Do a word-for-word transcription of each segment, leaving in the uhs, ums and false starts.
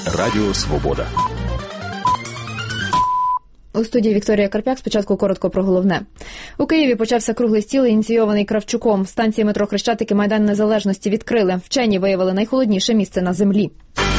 Радіо Свобода. У студії Вікторія Карп'як. Спочатку коротко про головне. У Києві почався круглий стіл, ініційований Кравчуком. Станції метро Хрещатик і Майдан Незалежності відкрили. Вчені виявили найхолодніше місце на землі.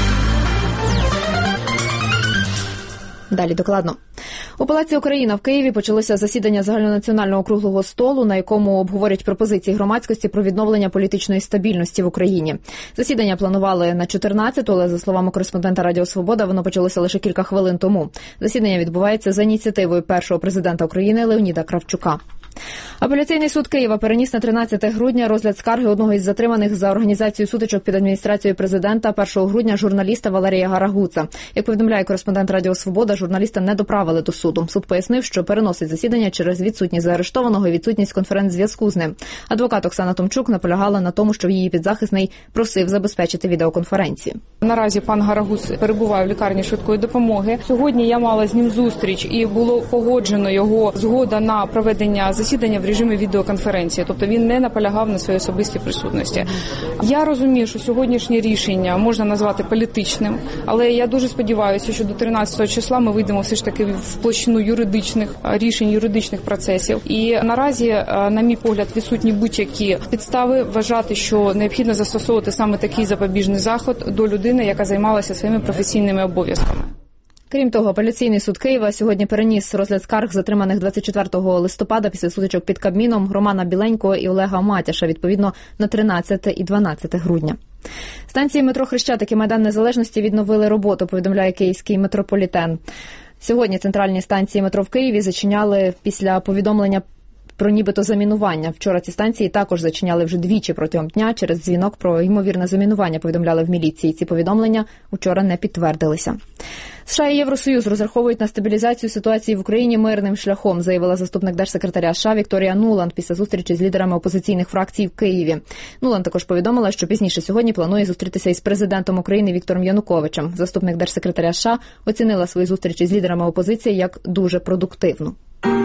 Далі докладно. У Палаці Україна в Києві почалося засідання загальнонаціонального круглого столу, на якому обговорять пропозиції громадськості про відновлення політичної стабільності в Україні. Засідання планували на чотирнадцяту, але, за словами кореспондента Радіо Свобода, воно почалося лише кілька хвилин тому. Засідання відбувається за ініціативою першого президента України Леоніда Кравчука. Апеляційний суд Києва переніс на тринадцяте грудня розгляд скарги одного із затриманих за організацію сутичок під адміністрацією президента першого грудня журналіста Валерія Гарагуца. Як повідомляє кореспондент Радіо Свобода, журналіста не доправили до суду. Суд пояснив, що переносить засідання через відсутність заарештованого і відсутність конференц-зв'язку з ним. Адвокат Оксана Томчук наполягала на тому, що її підзахисний просив забезпечити відеоконференцію. Наразі пан Гарагуц перебуває в лікарні швидкої допомоги. Сьогодні я мала з ним зустріч і було погоджено його згода на проведення засідання в режимі відеоконференції. Тобто він не наполягав на своїй особистій присутності. Я розумію, що сьогоднішнє рішення можна назвати політичним, але я дуже сподіваюся, що до тринадцятого числа ми вийдемо все ж таки в площину юридичних рішень, юридичних процесів. І наразі, на мій погляд, відсутні будь-які підстави вважати, що необхідно застосовувати саме такий запобіжний заход до людини, яка займалася своїми професійними обов'язками. Крім того, апеляційний суд Києва сьогодні переніс розгляд скарг, затриманих двадцять четвертого листопада після сутичок під Кабміном Романа Біленького і Олега Матяша, відповідно на тринадцяте і дванадцяте грудня. Станції метро Хрещатик і Майдан Незалежності відновили роботу, повідомляє київський метрополітен. Сьогодні центральні станції метро в Києві зачиняли після повідомлення про нібито замінування. Вчора ці станції також зачиняли вже двічі протягом дня через дзвінок про ймовірне замінування, повідомляли в міліції. Ці повідомлення вчора не підтвердилися. США і Євросоюз розраховують на стабілізацію ситуації в Україні мирним шляхом, заявила заступник держсекретаря США Вікторія Нуланд після зустрічі з лідерами опозиційних фракцій в Києві. Нуланд також повідомила, що пізніше сьогодні планує зустрітися із президентом України Віктором Януковичем. Заступник держсекретаря США оцінила свої зустрічі з лідерами опозиції як дуже продуктивну.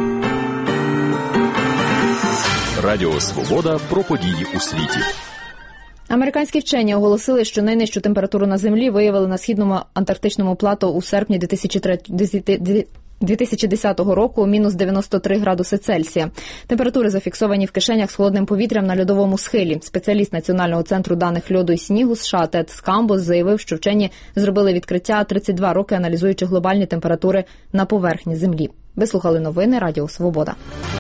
Радіо Свобода про події у світі. Американські вчені оголосили, що найнижчу температуру на Землі виявили на східному антарктичному плато у серпні дві тисячі десятого року – мінус дев'яносто три градуси Цельсія. Температури зафіксовані в кишенях з холодним повітрям на льодовому схилі. Спеціаліст Національного центру даних льоду і снігу США Тед Скамбос заявив, що вчені зробили відкриття тридцять два роки, аналізуючи глобальні температури на поверхні Землі. Ви слухали новини Радіо Свобода.